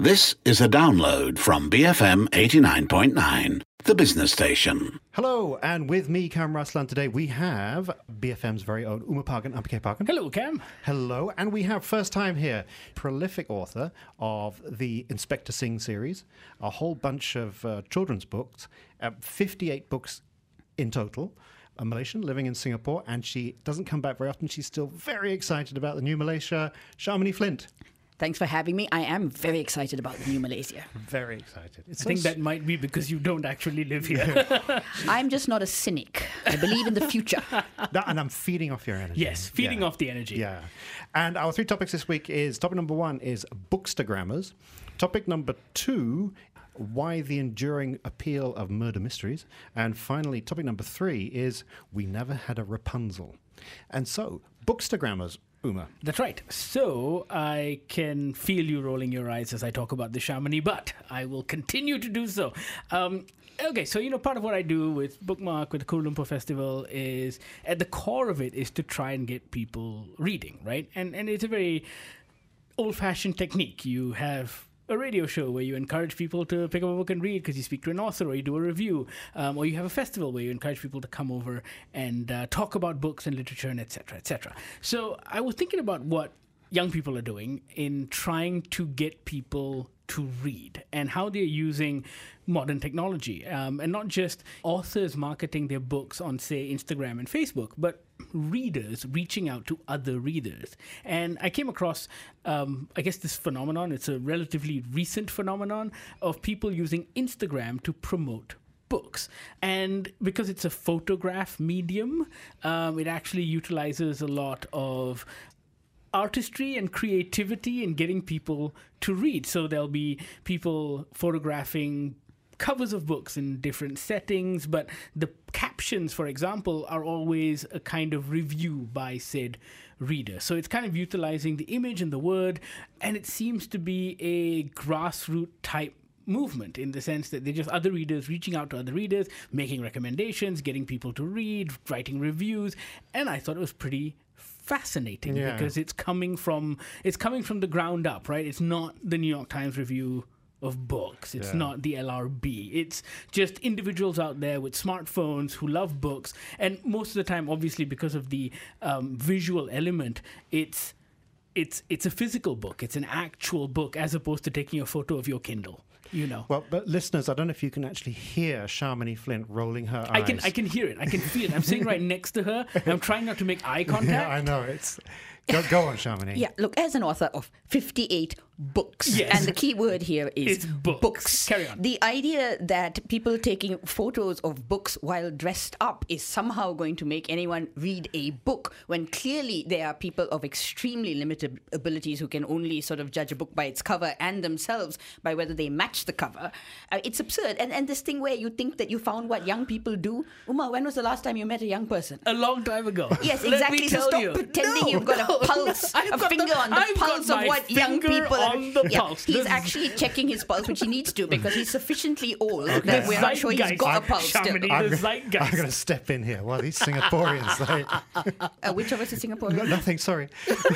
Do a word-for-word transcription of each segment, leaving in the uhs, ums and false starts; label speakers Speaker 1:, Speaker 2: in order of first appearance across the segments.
Speaker 1: This is a download from B F M eighty-nine point nine, the business station.
Speaker 2: Hello, and with me, Cam Ruslan, today we have B F M's very own Uma Parkin, Ampike Parkin.
Speaker 3: Hello, Cam.
Speaker 2: Hello, and we have first time here, prolific author of the Inspector Singh series, a whole bunch of uh, children's books, uh, fifty-eight books in total. A Malaysian living in Singapore, and she doesn't come back very often. She's still very excited about the new Malaysia. Shamini Flint.
Speaker 4: Thanks for having me. I am very excited about the new Malaysia.
Speaker 2: Very excited. It's
Speaker 3: I think that might be because you don't actually live here.
Speaker 4: I'm just not a cynic. I believe in the future.
Speaker 2: That, and I'm feeding off your energy.
Speaker 3: Yes, feeding
Speaker 2: yeah.
Speaker 3: off the energy.
Speaker 2: Yeah. And our three topics this week is, topic number one is bookstagrammers. Topic number two, why the enduring appeal of murder mysteries. And finally, topic number three is, we never had a Rapunzel. And so, bookstagrammers, Uma.
Speaker 3: That's right. So I can feel you rolling your eyes as I talk about the Shamini, but I will continue to do so. Um, okay, so, you know, part of what I do with Bookmark, with the Kuala Lumpur Festival, is at the core of it is to try and get people reading, right? And and it's a very old-fashioned technique. You have a radio show where you encourage people to pick up a book and read because you speak to an author, or you do a review, um, or you have a festival where you encourage people to come over and uh, talk about books and literature and et cetera, et cetera. So I was thinking about what young people are doing in trying to get people to read and how they're using modern technology, um, and not just authors marketing their books on, say, Instagram and Facebook, but readers reaching out to other readers. And I came across, um, I guess, this phenomenon. It's a relatively recent phenomenon of people using Instagram to promote books. And because it's a photograph medium, um, it actually utilizes a lot of artistry and creativity in getting people to read. So there'll be people photographing covers of books in different settings, but the captions, for example, are always a kind of review by said reader. So it's kind of utilizing the image and the word, and it seems to be a grassroots type movement in the sense that they're just other readers reaching out to other readers, making recommendations, getting people to read, writing reviews, and I thought it was pretty fascinating yeah. because it's coming from it's coming from the ground up, right? It's not the New York Times review of books. It's yeah. not the L R B. It's just individuals out there with smartphones who love books, and most of the time, obviously, because of the um, visual element, it's it's it's a physical book. It's an actual book, as opposed to taking a photo of your Kindle. You know.
Speaker 2: Well, but listeners, I don't know if you can actually hear Shamini Flint rolling her eyes.
Speaker 3: I can, I can hear it. I can feel it. I'm sitting right next to her. And I'm trying not to make eye contact.
Speaker 2: Yeah, I know. It's go, go on, Shamini.
Speaker 4: Yeah, look, as an author of fifty-eight books,
Speaker 3: yes.
Speaker 4: and the key word here is
Speaker 3: it's books.
Speaker 4: books.
Speaker 3: Carry on.
Speaker 4: The idea that people taking photos of books while dressed up is somehow going to make anyone read a book, when clearly there are people of extremely limited abilities who can only sort of judge a book by its cover and themselves by whether they match the cover. Uh, it's absurd. And and this thing where you think that you found what young people do. Uma, when was the last time you met a young person?
Speaker 3: A long time ago.
Speaker 4: Yes,
Speaker 3: Let
Speaker 4: exactly.
Speaker 3: me
Speaker 4: so
Speaker 3: tell
Speaker 4: stop
Speaker 3: you.
Speaker 4: pretending
Speaker 3: No,
Speaker 4: you've got
Speaker 3: no,
Speaker 4: a pulse,
Speaker 3: I've
Speaker 4: a
Speaker 3: got
Speaker 4: finger
Speaker 3: the,
Speaker 4: on the
Speaker 3: I've
Speaker 4: pulse
Speaker 3: got
Speaker 4: of
Speaker 3: my
Speaker 4: what young
Speaker 3: finger
Speaker 4: people
Speaker 3: on the
Speaker 4: yeah,
Speaker 3: pulse.
Speaker 4: He's
Speaker 3: This-
Speaker 4: actually checking his pulse, which he needs to because he's sufficiently old
Speaker 2: Okay.
Speaker 4: that we're not sure he's
Speaker 3: Zeitgeist.
Speaker 4: got a pulse still.
Speaker 3: Shamini,
Speaker 2: I'm,
Speaker 3: the
Speaker 2: go-
Speaker 3: zeitgeist.
Speaker 2: I'm going to step in here. Well, these Singaporeans, they...
Speaker 4: Uh, which of us is Singaporean?
Speaker 2: No, nothing, sorry.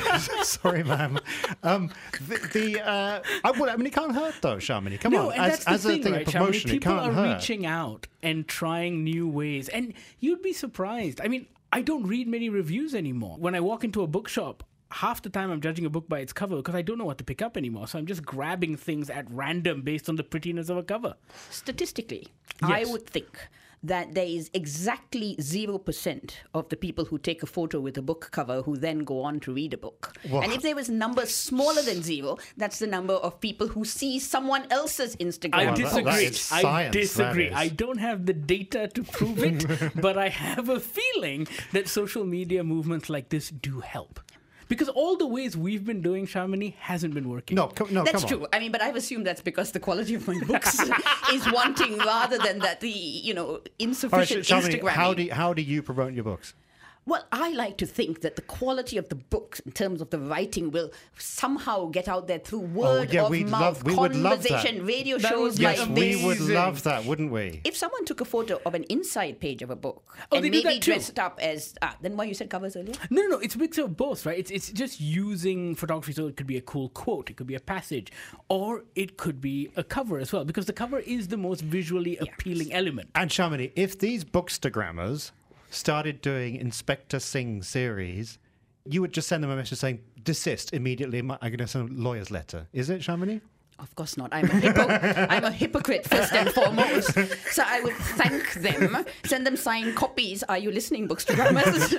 Speaker 2: Sorry, ma'am. Um, the, the uh, I, well, I mean, it can't hurt, though, Shamini. Come
Speaker 3: no,
Speaker 2: on.
Speaker 3: and
Speaker 2: As,
Speaker 3: that's the
Speaker 2: as
Speaker 3: thing,
Speaker 2: a thing
Speaker 3: right,
Speaker 2: of promotion,
Speaker 3: Shamini?
Speaker 2: it
Speaker 3: People
Speaker 2: can't
Speaker 3: are
Speaker 2: hurt.
Speaker 3: reaching out and trying new ways. And you'd be surprised. I mean, I don't read many reviews anymore. When I walk into a bookshop, half the time I'm judging a book by its cover because I don't know what to pick up anymore. So I'm just grabbing things at random based on the prettiness of a cover.
Speaker 4: Statistically,
Speaker 3: Yes.
Speaker 4: I would think that there is exactly zero percent of the people who take a photo with a book cover who then go on to read a book.
Speaker 2: Wow.
Speaker 4: And if there was a number smaller than zero, that's the number of people who see someone else's Instagram
Speaker 3: I
Speaker 2: Well, that-
Speaker 4: post.
Speaker 3: disagree.
Speaker 2: that is
Speaker 3: I
Speaker 2: science,
Speaker 3: disagree.
Speaker 2: that is.
Speaker 3: I don't have the data to prove it, but I have a feeling that social media movements like this do help. Because all the ways we've been doing Shamini hasn't been working.
Speaker 2: No, come, no,
Speaker 4: That's
Speaker 2: come on.
Speaker 4: true. I mean, but I've assumed that's because the quality of my books is wanting rather than that the, you know,
Speaker 2: All right,
Speaker 4: insufficient
Speaker 2: Shamini,
Speaker 4: Instagram.
Speaker 2: how do, you, how do you promote your books?
Speaker 4: Well, I like to think that the quality of the books in terms of the writing will somehow get out there through word
Speaker 2: Oh, yeah,
Speaker 4: of
Speaker 2: we'd
Speaker 4: mouth,
Speaker 2: love- we would love that.
Speaker 4: conversation, radio
Speaker 3: That
Speaker 4: shows
Speaker 3: would be
Speaker 4: like
Speaker 2: Yes,
Speaker 4: this.
Speaker 2: we would
Speaker 3: amazing.
Speaker 2: love that, wouldn't we?
Speaker 4: If someone took a photo of an inside page of a book
Speaker 3: Oh,
Speaker 4: and
Speaker 3: they do
Speaker 4: maybe
Speaker 3: that too.
Speaker 4: dressed up as ah, then why you said covers earlier?
Speaker 3: No, no, no. It's a mix of both, right? It's it's just using photography. So it could be a cool quote, it could be a passage, or it could be a cover as well, because the cover is the most visually appealing element.
Speaker 2: And Shamini, if these bookstagrammers started doing Inspector Singh series, you would just send them a message saying, desist immediately, I'm going to send a lawyer's letter. Is it, Shamini?
Speaker 4: Of course not. I'm a, hypo- I'm a hypocrite first and foremost. So I would thank them, send them signed copies. Are you listening, bookstagrammers?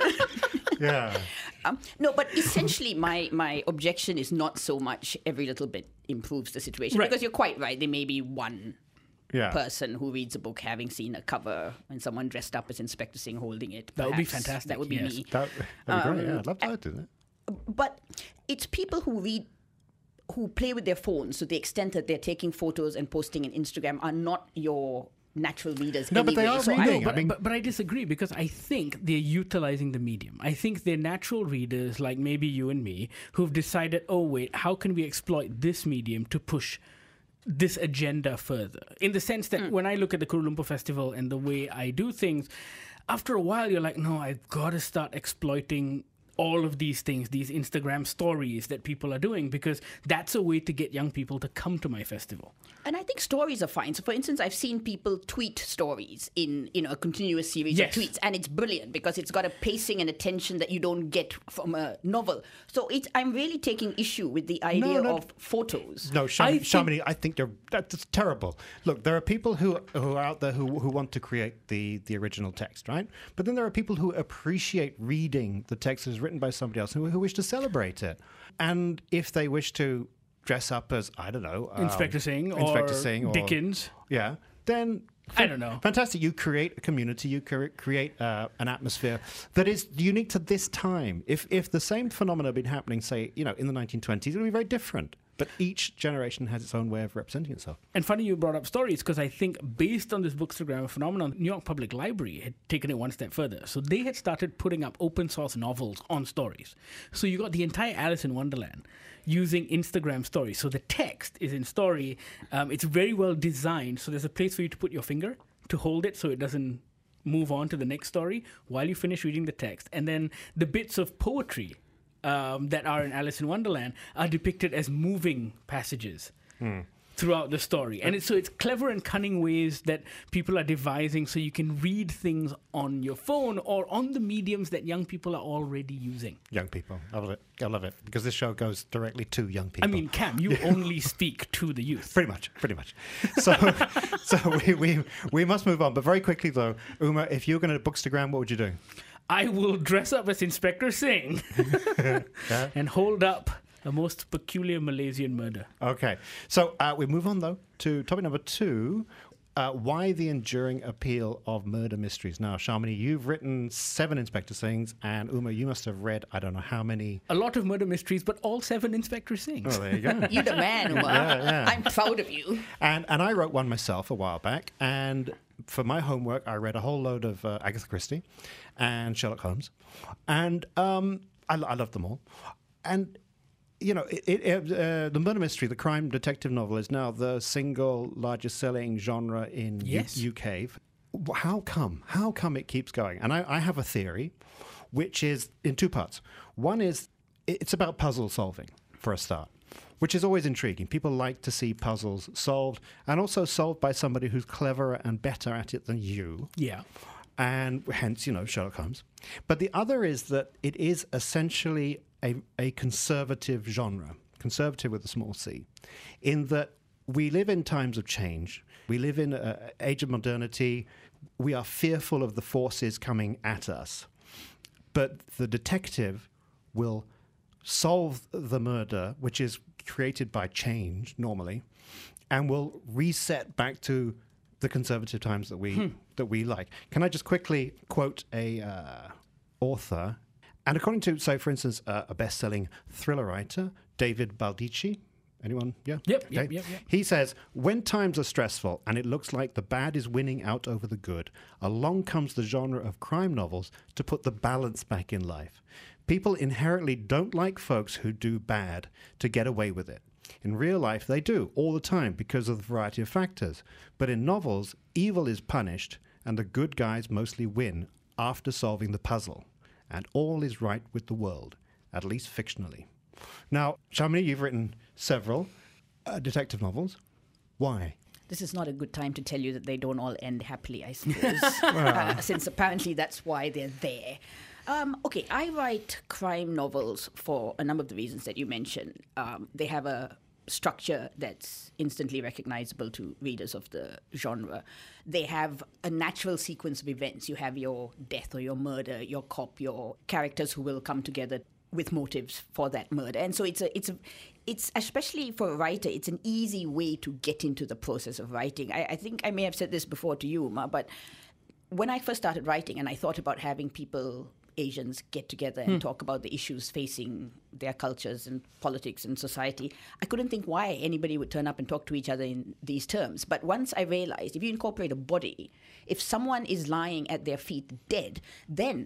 Speaker 2: Yeah.
Speaker 4: Um, no, but essentially, my, my objection is not so much every little bit improves the situation.
Speaker 3: Right.
Speaker 4: Because you're quite right. There may be one
Speaker 2: Yeah.
Speaker 4: person who reads a book having seen a cover and someone dressed up as Inspector Singh holding it.
Speaker 3: That would be
Speaker 4: Perhaps
Speaker 3: fantastic,
Speaker 4: That would be
Speaker 3: yes.
Speaker 4: me.
Speaker 2: That, that'd be great.
Speaker 4: Um,
Speaker 2: Yeah, I'd love to do that.
Speaker 4: But it's people who read, who play with their phones to the extent that they're taking photos and posting on Instagram are not your natural readers.
Speaker 2: No, but they
Speaker 4: anyway.
Speaker 2: are
Speaker 4: So I-
Speaker 2: reading.
Speaker 3: No, but,
Speaker 2: I mean-
Speaker 3: but, but I disagree, because I think they're utilizing the medium. I think they're natural readers, like maybe you and me, who've decided, oh, wait, how can we exploit this medium to push this agenda further? In the sense that when I look at the Kuala Lumpur Festival and the way I do things, after a while you're like, no, I've got to start exploiting all of these things, these Instagram stories that people are doing, because that's a way to get young people to come to my festival.
Speaker 4: And I think stories are fine. So, for instance, I've seen people tweet stories in, you know, a continuous series
Speaker 3: Yes.
Speaker 4: of tweets, and it's brilliant because it's got a pacing and attention that you don't get from a novel. So, it's, I'm really taking issue with the idea
Speaker 2: no.
Speaker 4: of photos.
Speaker 2: No, Sham-
Speaker 3: I think-
Speaker 2: Shamini, I think you're, that's terrible. Look, there are people who, who are out there who, who want to create the, the original text, right? But then there are people who appreciate reading the text as written by somebody else who, who wish to celebrate it. And if they wish to dress up as, I don't know, um,
Speaker 3: Inspector Singh
Speaker 2: Inspector
Speaker 3: or
Speaker 2: Singh or
Speaker 3: Dickens.
Speaker 2: Yeah, then
Speaker 3: I don't know.
Speaker 2: Fantastic. You create a community, you cre- create uh, an atmosphere that is unique to this time. If if the same phenomena had been happening, say, you know, in the nineteen twenties, it would be very different. But each generation has its own way of representing itself.
Speaker 3: And funny you brought up stories, because I think based on this Bookstagram phenomenon, New York Public Library had taken it one step further. So they had started putting up open source novels on stories. So you got the entire Alice in Wonderland using Instagram stories. So the text is in story. Um, it's very well designed. So there's a place for you to put your finger to hold it so it doesn't move on to the next story while you finish reading the text. And then the bits of poetry Um, that are in Alice in Wonderland are depicted as moving passages throughout the story. And it's, so it's clever and cunning ways that people are devising so you can read things on your phone or on the mediums that young people are already using.
Speaker 2: Young people. I love it. I love it. Because this show goes directly to young people.
Speaker 3: I mean, Cam, you only speak to the youth.
Speaker 2: Pretty much, pretty much. So, so we, we we must move on. But very quickly, though, Uma, if you were going to Bookstagram, what would you do?
Speaker 3: I will dress up as Inspector Singh and hold up a most peculiar Malaysian murder.
Speaker 2: Okay. So uh, we move on, though, to topic number two. Uh, why the enduring appeal of murder mysteries? Now, Shamini, you've written seven Inspector Singhs, and Uma, you must have read, I don't know how many.
Speaker 3: A lot of murder mysteries, but all seven Inspector Singhs.
Speaker 2: Oh, there you go.
Speaker 4: You're the man, Uma.
Speaker 2: Yeah, yeah.
Speaker 4: I'm proud of you.
Speaker 2: And and I wrote one myself a while back, and for my homework, I read a whole load of uh, Agatha Christie and Sherlock Holmes, and um, I, I loved them all. And you know, it, it, uh, the murder mystery, the crime detective novel, is now the single largest selling genre in
Speaker 3: Yes.
Speaker 2: U- UK. How come? How come it keeps going? And I, I have a theory, which is in two parts. One is it's about puzzle solving for a start, which is always intriguing. People like to see puzzles solved, and also solved by somebody who's cleverer and better at it than you.
Speaker 3: Yeah.
Speaker 2: And hence, you know, Sherlock Holmes. But the other is that it is essentially a, a conservative genre, conservative with a small c, in that we live in times of change. We live in an age of modernity. We are fearful of the forces coming at us. But the detective will solve the murder, which is created by change normally, and will reset back to the conservative times that we hmm. that we like. Can I just quickly quote a uh, author? And according to, so for instance, uh, a best-selling thriller writer, David Baldacci, Anyone? Yeah?
Speaker 3: Yep,
Speaker 2: Okay.
Speaker 3: yep, yep, yep.
Speaker 2: He says, when times are stressful and it looks like the bad is winning out over the good, along comes the genre of crime novels to put the balance back in life. People inherently don't like folks who do bad to get away with it. In real life, they do, all the time, because of the variety of factors. But in novels, evil is punished, and the good guys mostly win after solving the puzzle. And all is right with the world, at least fictionally. Now, Shamini, you've written several uh, detective novels. Why?
Speaker 4: This is not a good time to tell you that they don't all end happily, I suppose, uh, since apparently that's why they're there. Um, okay, I write crime novels for a number of the reasons that you mentioned. Um, they have a structure that's instantly recognizable to readers of the genre. They have a natural sequence of events. You have your death or your murder, your cop, your characters who will come together with motives for that murder. And so it's a, it's a, it's especially for a writer, it's an easy way to get into the process of writing. I, I think I may have said this before to you, Uma, but when I first started writing and I thought about having people, Asians, get together and hmm. talk about the issues facing their cultures and politics and society, I couldn't think why anybody would turn up and talk to each other in these terms. But once I realized, if you incorporate a body, if someone is lying at their feet dead, then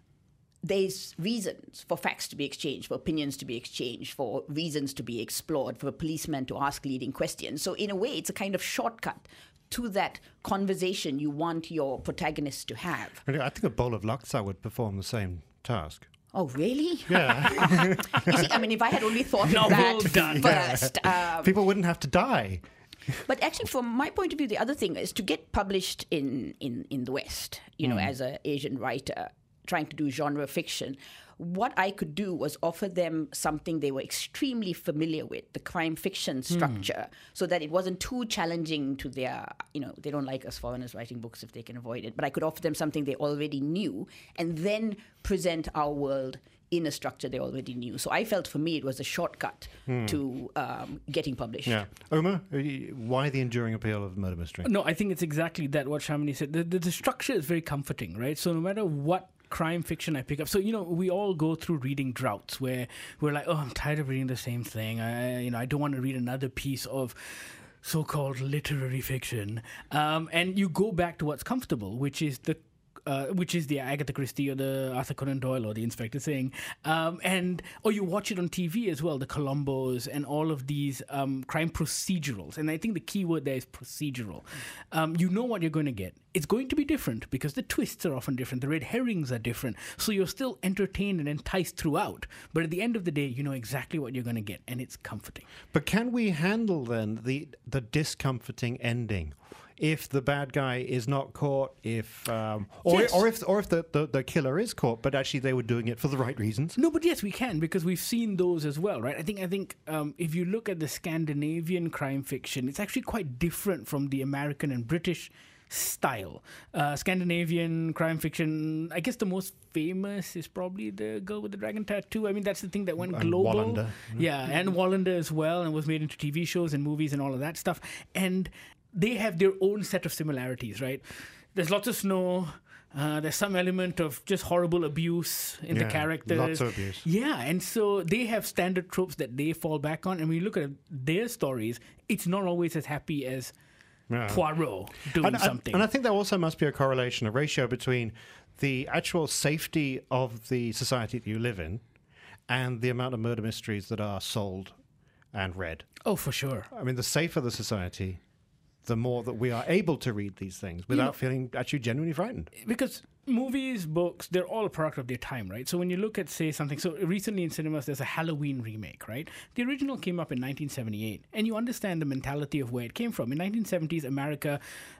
Speaker 4: there's reasons for facts to be exchanged, for opinions to be exchanged, for reasons to be explored, for a policeman to ask leading questions. So in a way, it's a kind of shortcut to that conversation you want your protagonist to have.
Speaker 2: I think a bowl of laksa would perform the same task.
Speaker 4: Oh, really?
Speaker 2: Yeah.
Speaker 4: You see, I mean, if I had only thought
Speaker 3: No,
Speaker 4: of that
Speaker 3: well done.
Speaker 4: first. Um,
Speaker 2: People wouldn't have to die.
Speaker 4: But actually, from my point of view, the other thing is to get published in, in, in the West, you know, mm. as an Asian writer, trying to do genre fiction, what I could do was offer them something they were extremely familiar with, the crime fiction structure, mm. so that it wasn't too challenging to their, you know, they don't like us foreigners writing books if they can avoid it, but I could offer them something they already knew and then present our world in a structure they already knew. So I felt for me it was a shortcut mm. to um, getting published.
Speaker 2: Yeah. Uma, why the enduring appeal of murder mystery?
Speaker 3: No, I think it's exactly that, what Shamini said. The, the, the structure is very comforting, right? So no matter what crime fiction I pick up. So, you know, we all go through reading droughts where we're like, oh, I'm tired of reading the same thing. I, you know, I don't want to read another piece of so-called literary fiction. Um, and you go back to what's comfortable, which is the Uh, which is the Agatha Christie or the Arthur Conan Doyle or the Inspector Thing, um, and or you watch it on T V as well, the Columbos and all of these um, crime procedurals. And I think the key word there is procedural. Um, you know what you're going to get. It's going to be different because the twists are often different, the red herrings are different, so you're still entertained and enticed throughout. But at the end of the day, you know exactly what you're going to get, and it's comforting.
Speaker 2: But can we handle then the the discomforting ending? If the bad guy is not caught, if um, or
Speaker 3: yes.
Speaker 2: or if or if the, the, the killer is caught, but actually they were doing it for the right reasons.
Speaker 3: No, but yes, we can, because we've seen those as well, right? I think I think um, if you look at the Scandinavian crime fiction, it's actually quite different from the American and British style. Uh, Scandinavian crime fiction, I guess the most famous is probably The Girl with the Dragon Tattoo. I mean, that's the thing that went
Speaker 2: and
Speaker 3: global.
Speaker 2: Wallander.
Speaker 3: Yeah, and Wallander as well, and was made into T V shows and movies and all of that stuff. And they have their own set of similarities, right? There's lots of snow. Uh, there's some element of just horrible abuse in
Speaker 2: yeah,
Speaker 3: the characters.
Speaker 2: Lots of abuse.
Speaker 3: Yeah, and so they have standard tropes that they fall back on. And when you look at their stories, it's not always as happy as yeah. Poirot doing
Speaker 2: and,
Speaker 3: something.
Speaker 2: And I think there also must be a correlation, a ratio between the actual safety of the society that you live in and the amount of murder mysteries that are sold and read.
Speaker 3: Oh, for sure.
Speaker 2: I mean, the safer the society, the more that we are able to read these things without you know, feeling actually genuinely frightened.
Speaker 3: Because movies, books, they're all a product of their time, right? So when you look at, say, something... So recently in cinemas, there's a Halloween remake, right? The original came up in nineteen seventy-eight, and you understand the mentality of where it came from. In nineteen seventies, America,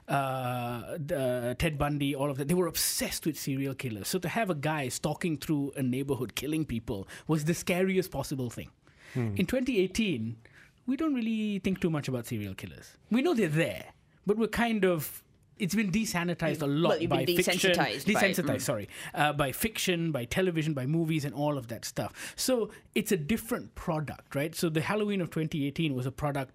Speaker 3: uh, uh, Ted Bundy, all of that, they were obsessed with serial killers. So to have a guy stalking through a neighborhood killing people was the scariest possible thing. Hmm. In twenty eighteen... we don't really think too much about serial killers. We know they're there, but we're kind of... It's been desanitized a lot
Speaker 4: well,
Speaker 3: by
Speaker 4: been
Speaker 3: fiction.
Speaker 4: Desensitized.
Speaker 3: Desensitized,
Speaker 4: by,
Speaker 3: sorry. Uh, by fiction, by television, by movies, and all of that stuff. So it's a different product, right? So the Halloween of twenty eighteen was a product of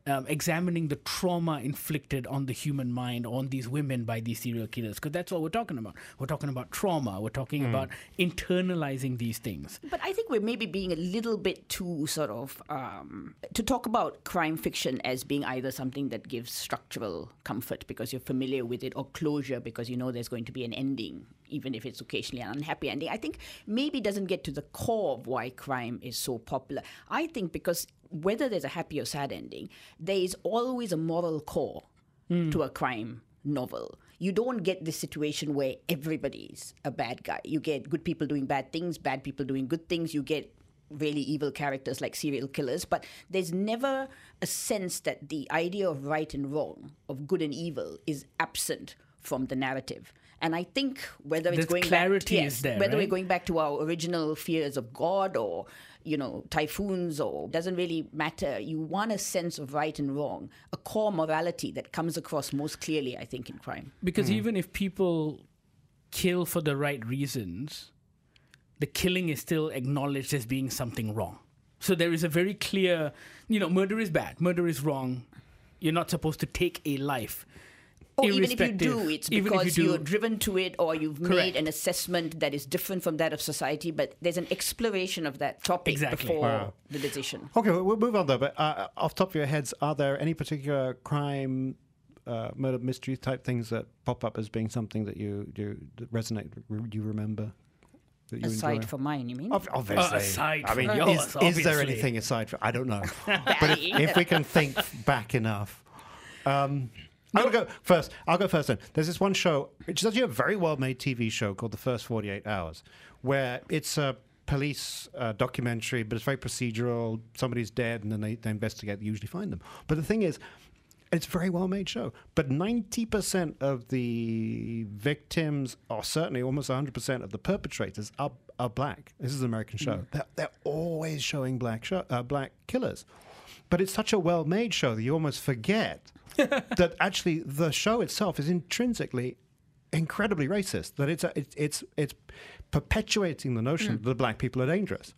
Speaker 3: um, examining the trauma inflicted on the human mind, on these women by these serial killers, because that's what we're talking about. We're talking about trauma. We're talking mm. about internalizing these things.
Speaker 4: But I think we're maybe being a little bit too sort of, um, to talk about crime fiction as being either something that gives structural comfort because you're familiar with it, or closure because you know there's going to be an ending, even if it's occasionally an unhappy ending. I think maybe doesn't get to the core of why crime is so popular. I think because whether there's a happy or sad ending, there is always a moral core mm. to a crime novel. You don't get this situation where everybody's a bad guy. You get good people doing bad things, bad people doing good things. You get really evil characters like serial killers, but there's never a sense that the idea of right and wrong, of good and evil, is absent from the narrative. And I think whether it's
Speaker 3: There's
Speaker 4: going
Speaker 3: clarity
Speaker 4: back, yes,
Speaker 3: is there,
Speaker 4: whether
Speaker 3: right?
Speaker 4: we're going back to our original fears of God or, you know, typhoons, or doesn't really matter. You want a sense of right and wrong, a core morality that comes across most clearly, I think, in crime.
Speaker 3: Because mm. even if people kill for the right reasons, the killing is still acknowledged as being something wrong. So there is a very clear, you know, murder is bad, murder is wrong. You're not supposed to take a life.
Speaker 4: Or even if you do, it's because
Speaker 3: you
Speaker 4: you're driven to it, or you've
Speaker 3: Correct.
Speaker 4: made an assessment that is different from that of society, but there's an exploration of that topic
Speaker 3: exactly.
Speaker 4: before
Speaker 2: wow.
Speaker 4: the decision.
Speaker 2: Okay, we'll move on though, but uh, off the top of your heads, are there any particular crime, uh, murder mystery type things that pop up as being something that you, you that resonate, you remember? That you
Speaker 4: aside
Speaker 2: enjoy?
Speaker 4: from mine, you mean?
Speaker 2: Ob- Obviously.
Speaker 3: Uh, aside
Speaker 2: I mean,
Speaker 3: from yours,
Speaker 2: is, is
Speaker 3: obviously.
Speaker 2: there anything aside from, I don't know. But if, if we can think back enough. Um, I'm going to go first. I'll go first then. There's this one show, which is actually a very well-made T V show called The First forty-eight hours, where it's a police uh, documentary, but it's very procedural. Somebody's dead, and then they, they investigate, they usually find them. But the thing is, it's a very well-made show. But ninety percent of the victims, or certainly almost one hundred percent of the perpetrators, are, are black. This is an American show. Mm. They're, they're always showing black, show, uh, black killers. But it's such a well-made show that you almost forget that actually the show itself is intrinsically incredibly racist. That it's a, it's it's it's perpetuating the notion mm. that black people are dangerous,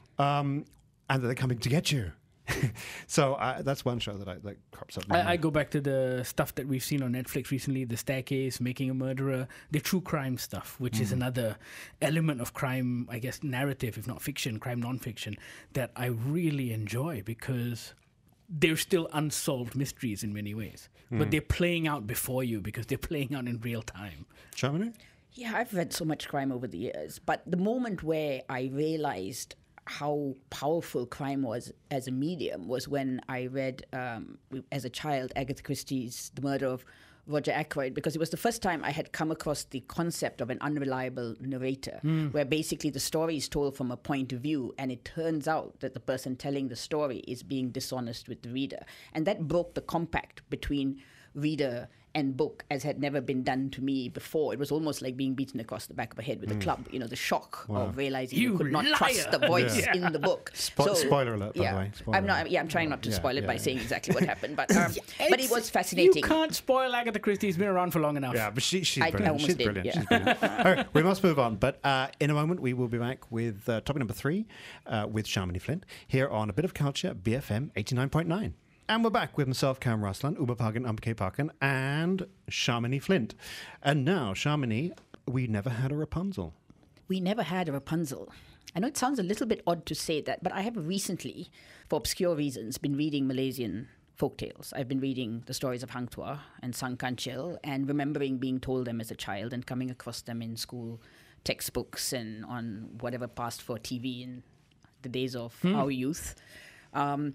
Speaker 2: um, and that they're coming to get you. So uh, that's one show that I, that crops up.
Speaker 3: I, I go back to the stuff that we've seen on Netflix recently: The Staircase, Making a Murderer, the true crime stuff, which mm. is another element of crime, I guess, narrative, if not fiction, crime non-fiction, that I really enjoy because they're still unsolved mysteries in many ways, mm. but they're playing out before you because they're playing out in real time.
Speaker 2: Shamini?
Speaker 4: Yeah, I've read so much crime over the years, but the moment where I realized how powerful crime was as a medium was when I read, um, as a child, Agatha Christie's The Murder of Roger Ackroyd, because it was the first time I had come across the concept of an unreliable narrator, mm. where basically the story is told from a point of view, and it turns out that the person telling the story is being dishonest with the reader. And that broke the compact between reader and book as had never been done to me before. It was almost like being beaten across the back of a head with mm. a club. You know, the shock wow. of realizing you, you could not liar. trust the voice yeah. in the book.
Speaker 2: Spo- so, spoiler alert, by
Speaker 4: yeah,
Speaker 2: the way. Spoiler
Speaker 4: I'm not.
Speaker 2: alert.
Speaker 4: Yeah, I'm trying not to
Speaker 2: yeah,
Speaker 4: spoil it
Speaker 2: yeah,
Speaker 4: by
Speaker 2: yeah.
Speaker 4: saying exactly what happened, but um, but it was fascinating.
Speaker 3: You can't spoil Agatha Christie. She's been around for long enough.
Speaker 2: Yeah, but she, she's
Speaker 4: I,
Speaker 2: brilliant.
Speaker 4: I
Speaker 2: she's
Speaker 4: did,
Speaker 2: brilliant.
Speaker 4: Yeah.
Speaker 2: She's brilliant. All right, we must move on. But uh, in a moment, we will be back with uh, topic number three uh, with Shamini Flint here on A Bit of Culture, B F M eighty-nine point nine. And we're back with myself, Cam Raslan, Uba Pagan, Ambike Pagan, and Shamini Flint. And now, Shamini, we never had a Rapunzel.
Speaker 4: We never had a Rapunzel. I know it sounds a little bit odd to say that, but I have recently, for obscure reasons, been reading Malaysian folktales. I've been reading the stories of Hang Tuah and Sang Kancil and remembering being told them as a child and coming across them in school textbooks and on whatever passed for T V in the days of hmm. our youth. Um,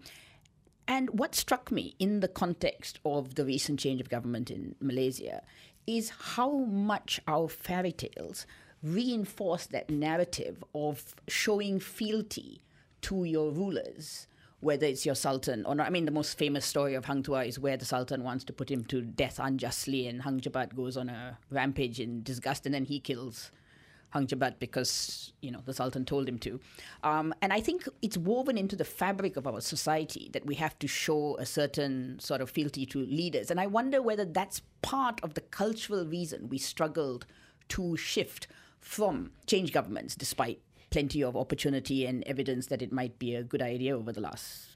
Speaker 4: And what struck me in the context of the recent change of government in Malaysia is how much our fairy tales reinforce that narrative of showing fealty to your rulers, whether it's your sultan or not. I mean, the most famous story of Hang Tuah is where the sultan wants to put him to death unjustly, and Hang Jebat goes on a rampage in disgust, and then he kills Hang Jebat because, you know, the Sultan told him to. Um, and I think it's woven into the fabric of our society that we have to show a certain sort of fealty to leaders. And I wonder whether that's part of the cultural reason we struggled to shift from change governments, despite plenty of opportunity and evidence that it might be a good idea over the last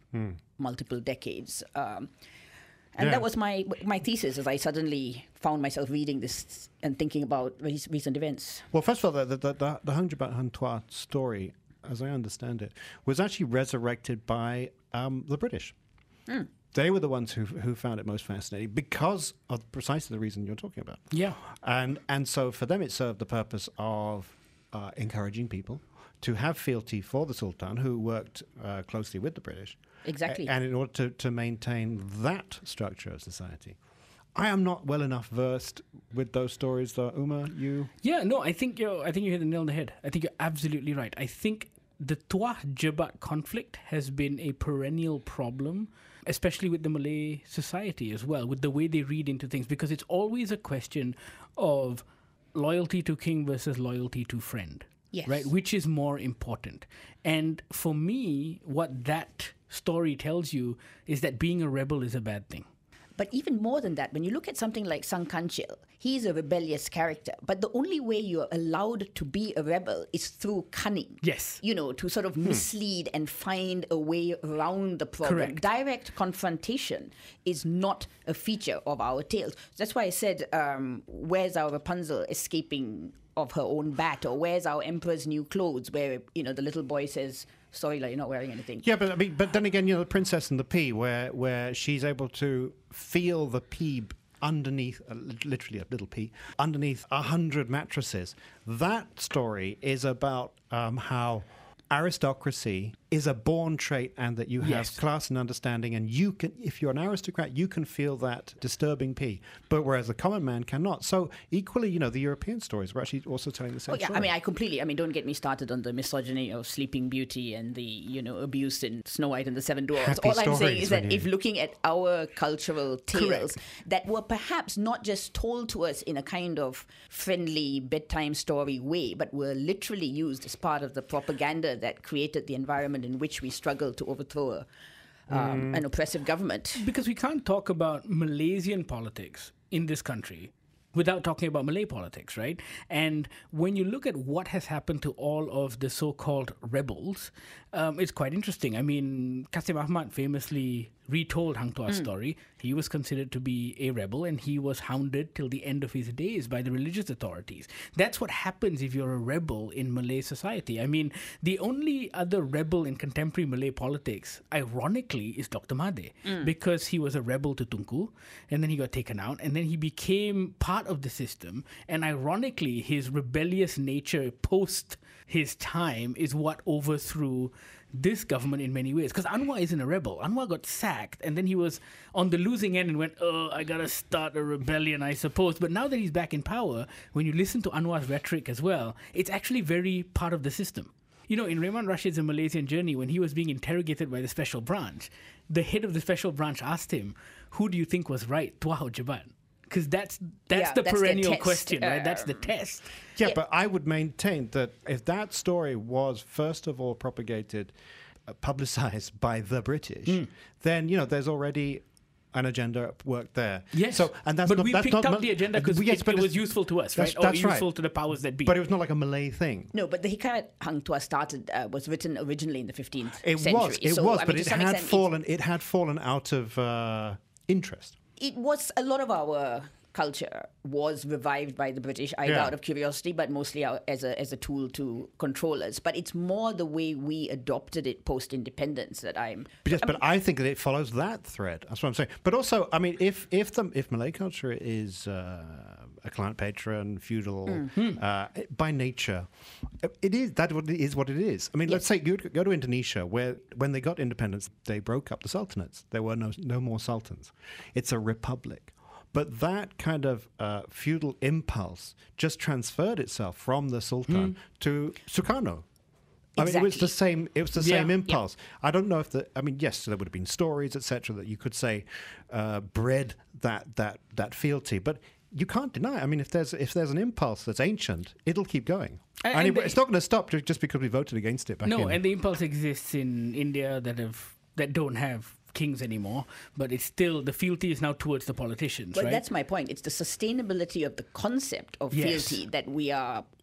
Speaker 2: Hmm.
Speaker 4: multiple decades. Um, and
Speaker 2: Yeah.
Speaker 4: that was my my thesis as I suddenly found myself reading this and thinking about re- recent events.
Speaker 2: Well, first of all, the, the, the, the Hang Jebat Hang Tuah story, as I understand it, was actually resurrected by um, the British.
Speaker 4: Mm.
Speaker 2: They were the ones who who found it most fascinating because of precisely the reason you're talking about.
Speaker 3: Yeah.
Speaker 2: And and so for them, it served the purpose of uh, encouraging people to have fealty for the Sultan, who worked uh, closely with the British.
Speaker 4: Exactly.
Speaker 2: A- and in order to, to maintain that structure of society. I am not well enough versed with those stories, though. Uma, you?
Speaker 3: Yeah, no, I think you're. I think you hit the nail on the head. I think you're absolutely right. I think the Tuah Jebat conflict has been a perennial problem, especially with the Malay society as well, with the way they read into things, because it's always a question of loyalty to king versus loyalty to friend.
Speaker 4: Yes.
Speaker 3: Right? Which is more important? And for me, what that story tells you is that being a rebel is a bad thing.
Speaker 4: But even more than that, when you look at something like Sang Kanchil, he's a rebellious character. But the only way you're allowed to be a rebel is through cunning.
Speaker 3: Yes.
Speaker 4: You know, to sort of mislead and find a way around the problem.
Speaker 3: Correct.
Speaker 4: Direct confrontation is not a feature of our tales. That's why I said, um, where's our Rapunzel escaping of her own bat? Or where's our emperor's new clothes? Where, you know, the little boy says, sorry, like, you're not wearing anything.
Speaker 2: Yeah, but I mean, but then again, you know, the Princess and the Pea, where where she's able to feel the pea underneath, uh, literally a little pea, underneath a hundred mattresses. That story is about um, how aristocracy is a born trait, and that you have
Speaker 3: Yes.
Speaker 2: class and understanding, and you can, if you're an aristocrat, you can feel that disturbing pea, but whereas the common man cannot. So equally, you know, the European stories were actually also telling the same
Speaker 4: Oh, yeah,
Speaker 2: story.
Speaker 4: I mean, I completely, I mean, don't get me started on the misogyny of Sleeping Beauty and the, you know, abuse in Snow White and the Seven Dwarfs.
Speaker 2: Happy
Speaker 4: All I'm saying
Speaker 2: stories
Speaker 4: is that
Speaker 2: when you-
Speaker 4: if looking at our cultural tales
Speaker 3: Correct.
Speaker 4: that were perhaps not just told to us in a kind of friendly bedtime story way, but were literally used as part of the propaganda that created the environment in which we struggled to overthrow a, um, an oppressive government.
Speaker 3: Because we can't talk about Malaysian politics in this country without talking about Malay politics, right? And when you look at what has happened to all of the so-called rebels, um, it's quite interesting. I mean, Qasim Ahmad famously retold Hang Tuah's story. He was considered to be a rebel, and he was hounded till the end of his days by the religious authorities. That's what happens if you're a rebel in Malay society. I mean, the only other rebel in contemporary Malay politics, ironically, is Doctor Mahathir, because he was a rebel to Tunku, and then he got taken out, and then he became part of the system. And ironically, his rebellious nature post his time is what overthrew this government in many ways. Because Anwar isn't a rebel. Anwar got sacked, and then he was on the losing end and went, oh, I gotta start a rebellion, I suppose. But now that he's back in power, when you listen to Anwar's rhetoric as well, it's actually very part of the system. You know, in Rehman Rashid's A Malaysian Journey, when he was being interrogated by the special branch, the head of the special branch asked him, who do you think was right, Tuah or Jebat? Because that's that's
Speaker 4: Yeah,
Speaker 3: the
Speaker 4: that's the
Speaker 3: perennial
Speaker 4: test,
Speaker 3: question, right? That's the
Speaker 4: um,
Speaker 3: test.
Speaker 2: Yeah,
Speaker 4: Yeah.
Speaker 2: but I would maintain that if that story was first of all propagated, uh, publicized by the British,
Speaker 3: Hmm.
Speaker 2: then you know there's already an agenda at work there.
Speaker 3: Yes,
Speaker 2: So and that's
Speaker 3: but
Speaker 2: not,
Speaker 3: we
Speaker 2: that's
Speaker 3: picked
Speaker 2: not
Speaker 3: up
Speaker 2: Mal-
Speaker 3: the agenda because
Speaker 2: yes,
Speaker 3: it,
Speaker 2: but
Speaker 3: it
Speaker 2: it's-
Speaker 3: was useful to us,
Speaker 2: that's-
Speaker 3: right?
Speaker 2: that's
Speaker 3: or
Speaker 2: right.
Speaker 3: useful to the powers that be.
Speaker 2: But it was not like a Malay thing.
Speaker 4: No, but the Hikayat Hang Tuah started uh, was written originally in the fifteenth
Speaker 2: It
Speaker 4: century.
Speaker 2: was, it
Speaker 4: So,
Speaker 2: was,
Speaker 4: I
Speaker 2: but
Speaker 4: mean,
Speaker 2: it
Speaker 4: to some
Speaker 2: had
Speaker 4: extent, it's-
Speaker 2: fallen. It had fallen out of uh, interest.
Speaker 4: it was a lot of our culture was revived by the British, either
Speaker 2: Yeah.
Speaker 4: out of curiosity, but mostly out as a as a tool to control us. But it's more the way we adopted it post independence that I'm.
Speaker 2: But yes,
Speaker 4: I
Speaker 2: but
Speaker 4: mean,
Speaker 2: I think that it follows that thread. That's what I'm saying. But also, I mean, if if the if Malay culture is uh, a client patron, feudal
Speaker 4: Mm.
Speaker 2: uh, by nature, it is that what it is what it is. I mean, let's say you go to Indonesia, where when they got independence, they broke up the sultanates. There were no no more sultans. It's a republic. But that kind of uh, feudal impulse just transferred itself from the Sultan to Sukarno. I mean, it was the
Speaker 4: Exactly.
Speaker 2: same. It was the
Speaker 3: Yeah.
Speaker 2: same impulse. I don't know if the. I mean, yes, there would have been stories, et cetera, that you could say uh, bred that that that fealty, but you can't deny. I mean, if there's if there's an impulse that's ancient, it'll keep going,
Speaker 3: And-
Speaker 2: and,
Speaker 3: and
Speaker 2: it,
Speaker 3: the-
Speaker 2: it's not going to stop ju- just because we voted against it back
Speaker 3: no,
Speaker 2: in.
Speaker 3: and the impulse exists in India that have that don't have kings anymore, but it's still the fealty is now towards the politicians,
Speaker 4: but
Speaker 3: right?
Speaker 4: that's my point. It's the sustainability of the concept of
Speaker 3: Yes.
Speaker 4: fealty that we are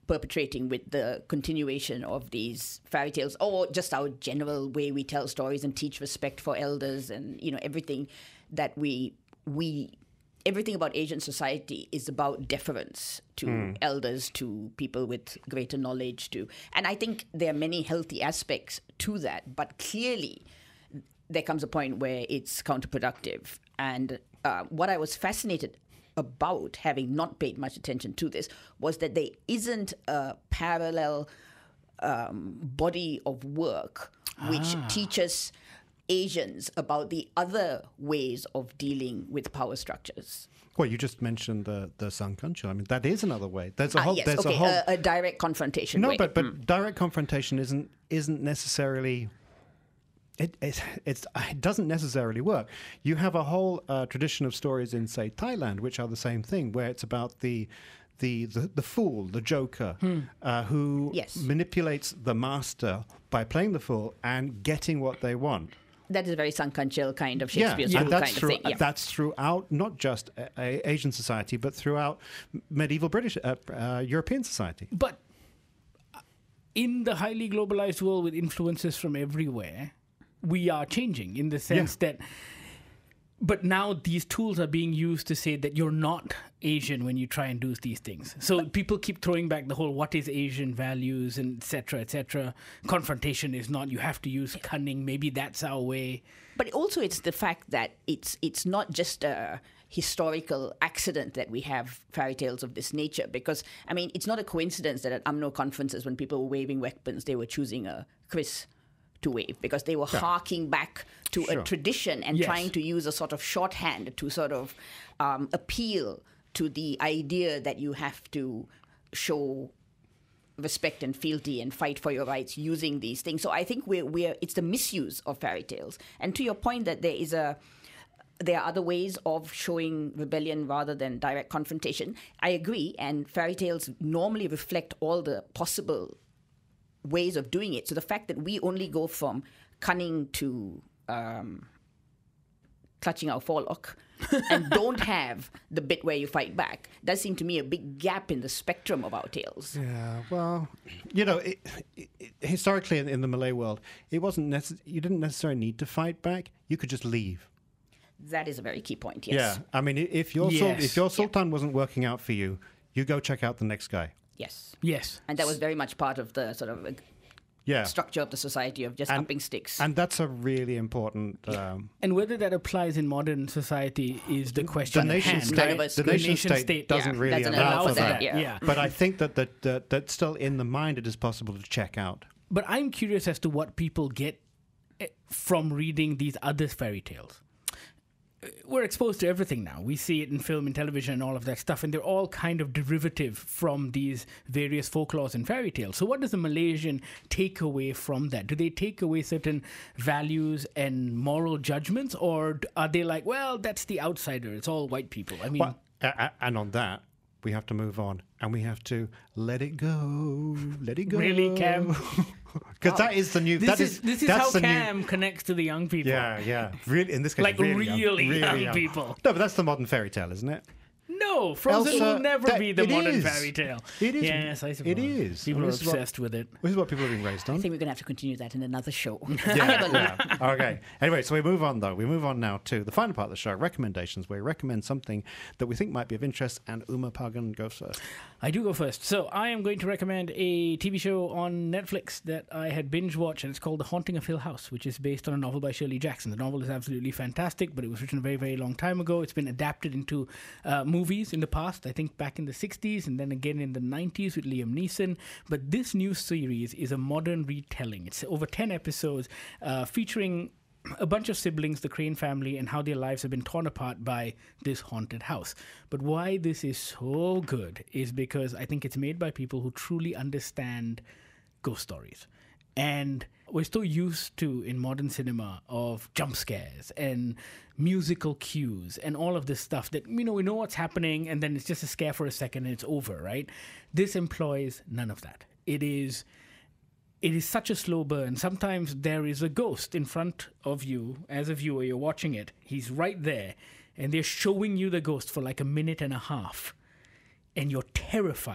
Speaker 4: perpetrating with the continuation of these fairy tales, or just our general way we tell stories and teach respect for elders, and you know everything that we we everything about Asian society is about deference to mm. elders, to people with greater knowledge, to and I think there are many healthy aspects to that, but clearly there comes a point where it's counterproductive. And uh, what I was fascinated about, having not paid much attention to this, was that there isn't a parallel um, body of work which ah. teaches Asians about the other ways of dealing with power structures.
Speaker 2: Well, you just mentioned the the Sankancho. I mean, that is another way. There's a
Speaker 4: ah,
Speaker 2: whole.
Speaker 4: Yes,
Speaker 2: there's
Speaker 4: okay,
Speaker 2: a, whole...
Speaker 4: a, a direct confrontation.
Speaker 2: No,
Speaker 4: way.
Speaker 2: but but
Speaker 4: mm.
Speaker 2: direct confrontation isn't isn't necessarily. It, it it's it doesn't necessarily work. You have a whole uh, tradition of stories in, say, Thailand, which are the same thing, where it's about the the the, the fool, the joker, hmm. uh, who
Speaker 4: yes.
Speaker 2: manipulates the master by playing the fool and getting what they want.
Speaker 4: That is a very Sankanchil kind of Shakespeare
Speaker 2: yeah,
Speaker 4: school
Speaker 2: and that's
Speaker 4: kind
Speaker 2: through,
Speaker 4: of thing. Yeah.
Speaker 2: That's throughout not just a, a Asian society, but throughout medieval British uh, uh, European society.
Speaker 3: But in the highly globalized world with influences from everywhere, we are changing in the sense yeah. that, but now these tools are being used to say that you're not Asian when you try and do these things. So but people keep throwing back the whole what is Asian values and et cetera, et cetera. Confrontation is not, you have to use cunning. Maybe that's our way.
Speaker 4: But also it's the fact that it's it's not just a historical accident that we have fairy tales of this nature. Because, I mean, it's not a coincidence that at U M N O conferences when people were waving weapons, they were choosing a Chris to wave, because they were yeah. harking back to sure. a tradition and yes. trying to use a sort of shorthand to sort of um, appeal to the idea that you have to show respect and fealty and fight for your rights using these things. So I think we're, we're it's the misuse of fairy tales. And to your point that there is a there are other ways of showing rebellion rather than direct confrontation, I agree, and fairy tales normally reflect all the possible ways of doing it. So the fact that we only go from cunning to um, clutching our forelock and don't have the bit where you fight back does seem to me a big gap in the spectrum of our tales.
Speaker 2: Yeah, well, you know, it, it, it, historically in, in the Malay world, it wasn't necess- you didn't necessarily need to fight back. You could just leave.
Speaker 4: That is a very key point, yes.
Speaker 2: Yeah, I mean, if your,
Speaker 3: yes.
Speaker 2: sul- if your sultan
Speaker 4: yeah.
Speaker 2: wasn't working out for you, you go check out the next guy.
Speaker 4: Yes.
Speaker 3: Yes.
Speaker 4: And that was very much part of the sort of
Speaker 2: yeah.
Speaker 4: structure of the society of just
Speaker 2: and,
Speaker 4: upping sticks.
Speaker 2: And that's a really important... Um,
Speaker 3: and whether that applies in modern society is the question
Speaker 2: the nation
Speaker 3: at hand.
Speaker 2: state,
Speaker 3: Right?
Speaker 2: The, the nation, nation state, state doesn't
Speaker 4: yeah,
Speaker 2: really
Speaker 4: doesn't
Speaker 2: allow,
Speaker 4: allow
Speaker 2: for that.
Speaker 4: that. Yeah.
Speaker 3: yeah.
Speaker 2: But I think that, that, that that's still in the mind it is possible to check out.
Speaker 3: But I'm curious as to what people get from reading these other fairy tales. We're exposed to everything now. We see it in film and television and all of that stuff, and they're all kind of derivative from these various folklores and fairy tales. So what does the Malaysian take away from that? Do they take away certain values and moral judgments, or are they like, well, that's the outsider, it's all white people? I mean...
Speaker 2: Well, uh, and on that, we have to move on, and we have to let it go, let it go.
Speaker 3: Really, Cam?
Speaker 2: Because wow. that is the new...
Speaker 3: This
Speaker 2: that
Speaker 3: is,
Speaker 2: is
Speaker 3: this is
Speaker 2: that's
Speaker 3: how
Speaker 2: the
Speaker 3: Cam
Speaker 2: new,
Speaker 3: connects to the young people.
Speaker 2: Yeah, yeah. Really, in this case,
Speaker 3: like
Speaker 2: really,
Speaker 3: really,
Speaker 2: young, really
Speaker 3: young,
Speaker 2: young
Speaker 3: people.
Speaker 2: No, but that's the modern fairy tale, isn't it?
Speaker 3: No, Frozen
Speaker 2: Elsa,
Speaker 3: will never
Speaker 2: that,
Speaker 3: be the modern
Speaker 2: is.
Speaker 3: fairy tale.
Speaker 2: It is.
Speaker 3: Yes, I suppose.
Speaker 2: It is.
Speaker 3: People
Speaker 2: I mean,
Speaker 3: are obsessed
Speaker 2: what,
Speaker 3: with it.
Speaker 2: This is what people are being raised on.
Speaker 4: I think we're going to have to continue that in another show.
Speaker 2: Yeah, yeah. Okay. Anyway, so we move on, though. We move on now to the final part of the show, recommendations, where we recommend something that we think might be of interest, and Uma Pagan goes first.
Speaker 3: I do go first. So I am going to recommend a T V show on Netflix that I had binge-watched, and it's called The Haunting of Hill House, which is based on a novel by Shirley Jackson. The novel is absolutely fantastic, but it was written a very, very long time ago. It's been adapted into uh, movies in the past, I think back in the sixties, and then again in the nineties with Liam Neeson. But this new series is a modern retelling. It's over ten episodes uh, featuring a bunch of siblings, the Crane family, and how their lives have been torn apart by this haunted house. But why this is so good is because I think it's made by people who truly understand ghost stories. And we're so used to, in modern cinema, of jump scares and musical cues and all of this stuff that, you know, we know what's happening and then it's just a scare for a second and it's over, right? This employs none of that. It is... It is such a slow burn. Sometimes there is a ghost in front of you as a viewer. You're watching it. He's right there. And they're showing you the ghost for like a minute and a half. And you're terrified.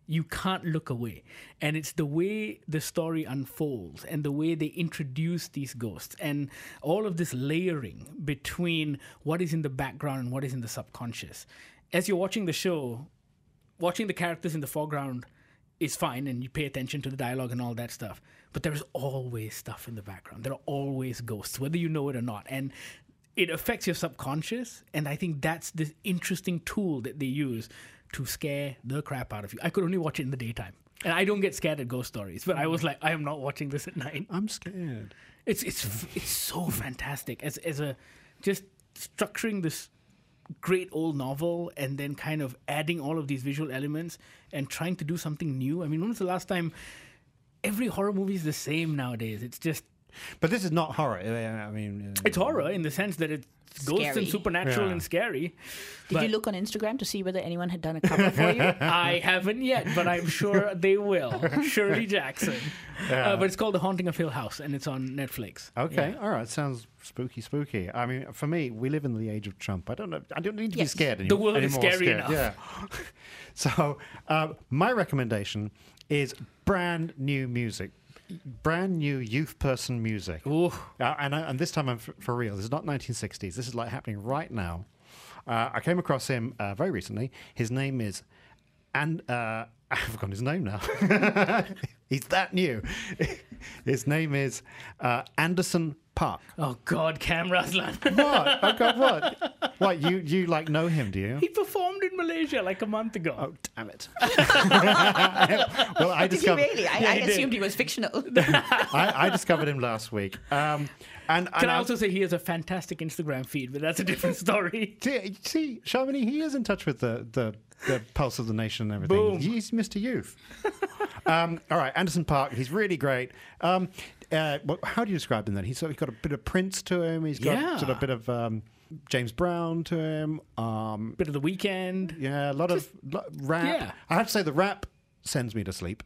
Speaker 3: you can't look away. And it's the way the story unfolds and the way they introduce these ghosts and all of this layering between what is in the background and what is in the subconscious. As you're watching the show, watching the characters in the foreground is fine and you pay attention to the dialogue and all that stuff. But there is always stuff in the background. There are always ghosts, whether you know it or not. And it affects your subconscious. And I think that's this interesting tool that they use to scare the crap out of you. I could only watch it in the daytime. And I don't get scared at ghost stories, but I was like, I am not watching this at night.
Speaker 2: I'm scared.
Speaker 3: It's it's it's so fantastic as as a just structuring this great old novel and then kind of adding all of these visual elements and trying to do something new. I mean, when was the last time? Every horror movie is the same nowadays. It's just
Speaker 2: But this is not horror. I mean, uh,
Speaker 3: it's horror in the sense that it's ghosts
Speaker 4: Scary.
Speaker 3: and supernatural
Speaker 2: Yeah.
Speaker 3: and scary.
Speaker 4: Did
Speaker 3: But
Speaker 4: you look on Instagram to see whether anyone had done a cover for you?
Speaker 3: I haven't yet, but I'm sure they will. Shirley Jackson.
Speaker 2: Yeah.
Speaker 3: Uh, but it's called The Haunting of Hill House, and it's on Netflix.
Speaker 2: Okay,
Speaker 3: Yeah.
Speaker 2: all right. Sounds spooky, spooky. I mean, for me, we live in the age of Trump. I don't know. I don't need to
Speaker 4: Yes.
Speaker 2: be scared
Speaker 3: The
Speaker 2: anymore.
Speaker 3: world is
Speaker 2: anymore
Speaker 3: scary
Speaker 2: scared.
Speaker 3: enough.
Speaker 2: Yeah. So, uh, my recommendation is brand new music, brand new youth person music.
Speaker 3: Ooh.
Speaker 2: Uh, and, I, and this time I'm f- for real. This is not nineteen sixties. This is like happening right now. Uh, I came across him uh, very recently. His name is, and uh, I've forgotten his name now. He's that new. His name is uh, Anderson Park.
Speaker 3: Oh, God, Cam Raslan.
Speaker 2: What? Oh God, what? What? You you like know him? Do you?
Speaker 3: He performed in Malaysia like a month ago.
Speaker 2: Oh damn it! Well, I
Speaker 4: Did he
Speaker 2: discovered
Speaker 4: really? I,
Speaker 3: Yeah,
Speaker 4: I
Speaker 3: he did.
Speaker 4: assumed he was fictional.
Speaker 2: I, I discovered him last week. Um, and
Speaker 3: Can
Speaker 2: and
Speaker 3: I
Speaker 2: I-
Speaker 3: also say he has a fantastic Instagram feed, but that's a different story.
Speaker 2: See, see, Shamini, he is in touch with the, the, the pulse of the nation and everything.
Speaker 3: Boom.
Speaker 2: He's Mister Youth. um, all right, Anderson Park, he's really great. Um, uh, what, how do you describe him then? He's sort of got a bit of Prince to him. He's got
Speaker 3: Yeah.
Speaker 2: sort of a bit of um, James Brown to him. Um,
Speaker 3: Bit of The Weeknd.
Speaker 2: yeah, a lot of lo- rap.
Speaker 3: yeah.
Speaker 2: I have to say the rap sends me to sleep.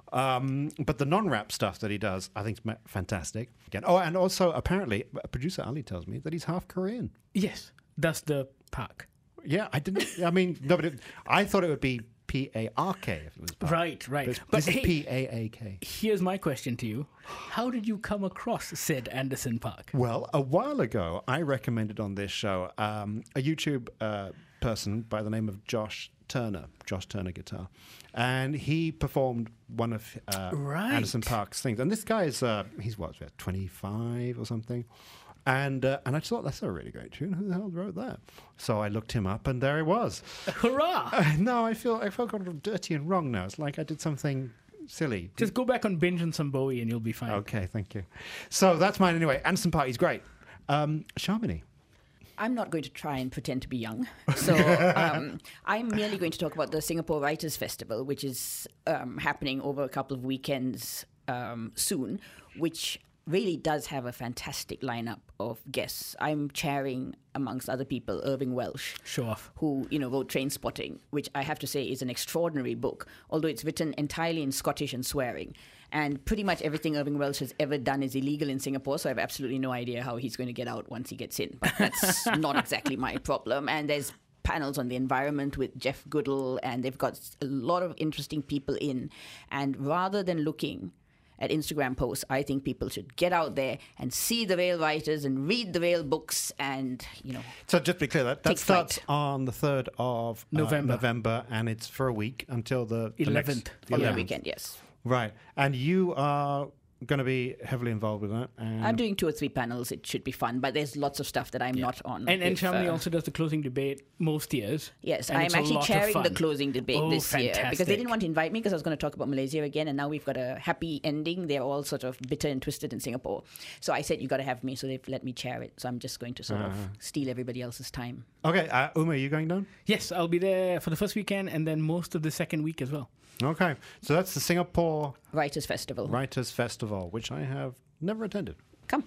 Speaker 2: Um, but the non-rap stuff that he does, I think, is ma- fantastic. Again, oh, and also apparently, producer Ali tells me that he's half Korean.
Speaker 3: Yes, that's the park.
Speaker 2: Yeah, I didn't. I mean, no, but it, I thought it would be P A R K if it was Park.
Speaker 3: Right, right.
Speaker 2: But,
Speaker 3: But
Speaker 2: this
Speaker 3: hey,
Speaker 2: is P A A K.
Speaker 3: here's my question to you. How did you come across said Anderson Park?
Speaker 2: Well, a while ago, I recommended on this show um, a YouTube uh, person by the name of Josh Turner, Josh Turner Guitar, and he performed one of uh,
Speaker 3: Right.
Speaker 2: Anderson Park's things. And this guy is uh, he's what, twenty-five or something. And uh, and I just thought that's a really great tune. Who the hell wrote that? So I looked him up, and there he was.
Speaker 3: Hurrah!
Speaker 2: Uh, no, I feel I felt kind of dirty and wrong now. It's like I did something silly.
Speaker 3: Just go back on binge on some Bowie and you'll be fine.
Speaker 2: Okay, thank you. So that's mine anyway. Anderson Park, he's great. Um, Shamini.
Speaker 4: I'm not going to try and pretend to be young. So um, I'm merely going to talk about the Singapore Writers' Festival, which is um, happening over a couple of weekends um, soon, which really does have a fantastic lineup of guests. I'm chairing, amongst other people, Irving Welsh,
Speaker 3: Show off.
Speaker 4: who, you know, wrote Trainspotting, which I have to say is an extraordinary book, although it's written entirely in Scottish and swearing. And pretty much everything Irving Welsh has ever done is illegal in Singapore, so I have absolutely no idea how he's going to get out once he gets in. But that's not exactly my problem. And there's panels on the environment with Jeff Goodall, and they've got a lot of interesting people in. And rather than looking at Instagram posts, I think people should get out there and see the real writers and read the real books and, you know,
Speaker 2: So just to be clear, that, that
Speaker 4: Take
Speaker 2: starts
Speaker 4: flight.
Speaker 2: on the third of uh,
Speaker 3: November.
Speaker 2: November, and it's for a week until the the next-
Speaker 3: eleventh.
Speaker 2: the
Speaker 4: on the
Speaker 2: eleventh.
Speaker 4: weekend, yes.
Speaker 2: Right, and you are going to be heavily involved with that. And
Speaker 4: I'm doing two or three panels. It should be fun, but there's lots of stuff that I'm not on.
Speaker 3: And, and
Speaker 4: with,
Speaker 3: Shamini
Speaker 4: uh,
Speaker 3: also does the closing debate most years.
Speaker 4: Yes,
Speaker 3: and
Speaker 4: I'm
Speaker 3: it's a
Speaker 4: actually
Speaker 3: lot of
Speaker 4: chairing the
Speaker 3: fun.
Speaker 4: closing debate
Speaker 3: Oh,
Speaker 4: this year because they
Speaker 3: fantastic.
Speaker 4: didn't want to invite me because I was going to talk about Malaysia again, and now we've got a happy ending. They're all sort of bitter and twisted in Singapore. So I said, you got to have me, so they've let me chair it. So I'm just going to sort of steal everybody else's time.
Speaker 2: Okay, uh, Uma, are you going down?
Speaker 3: Yes, I'll be there for the first weekend and then most of the second week as well.
Speaker 2: Okay, so that's the Singapore
Speaker 4: Writers' Festival.
Speaker 2: Writers Festival, which I have never attended.
Speaker 4: Come.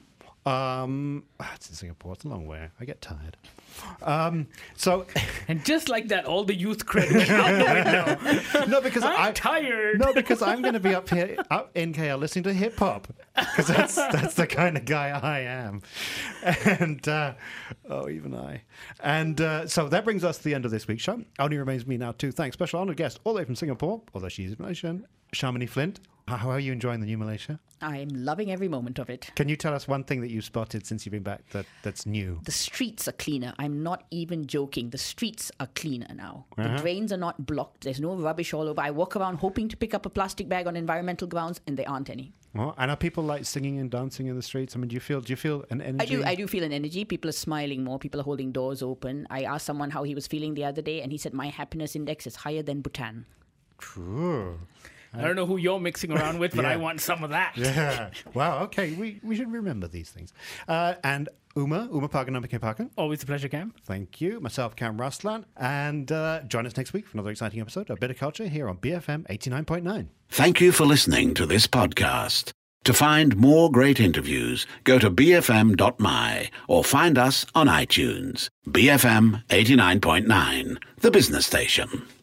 Speaker 2: Um, ah, it's in Singapore. It's a long way. I get tired. Um, so,
Speaker 3: And just like that, all the youth credit went out the window.
Speaker 2: no, because
Speaker 3: I'm
Speaker 2: I
Speaker 3: tired.
Speaker 2: No, because I'm going to be up here up in K L listening to hip hop, because that's that's the kind of guy I am. And uh, oh, even I. And uh, so that brings us to the end of this week's show. Only remains me now to thank special honored guest all the way from Singapore, although she's Malaysian, Shamini Flint. How are you enjoying the new Malaysia?
Speaker 4: I'm loving every moment of it.
Speaker 2: Can you tell us one thing that you've spotted since you've been back that, that's new?
Speaker 4: The streets are cleaner. I'm not even joking. The streets are cleaner now.
Speaker 2: Uh-huh.
Speaker 4: The drains are not blocked. There's no rubbish all over. I walk around hoping to pick up a plastic bag on environmental grounds, and there aren't any.
Speaker 2: Well, and are people like singing and dancing in the streets? I mean, do you feel do you feel an energy?
Speaker 4: I do. I do feel an energy. People are smiling more. People are holding doors open. I asked someone how he was feeling the other day, and he said my happiness index is higher than Bhutan.
Speaker 2: True.
Speaker 3: I don't know who you're mixing around with, but
Speaker 2: Yeah.
Speaker 3: I want some of that.
Speaker 2: Yeah. Wow. Okay. We we should remember these things. Uh, and Uma, Uma Paganamike Pakan.
Speaker 3: Always a pleasure, Cam.
Speaker 2: Thank you. Myself, Cam Rustlan. And uh, join us next week for another exciting episode of Bit of Culture here on B F M eighty-nine point nine.
Speaker 1: Thank you for listening to this podcast. To find more great interviews, go to b f m dot m y or find us on iTunes. B F M eighty-nine point nine, the business station.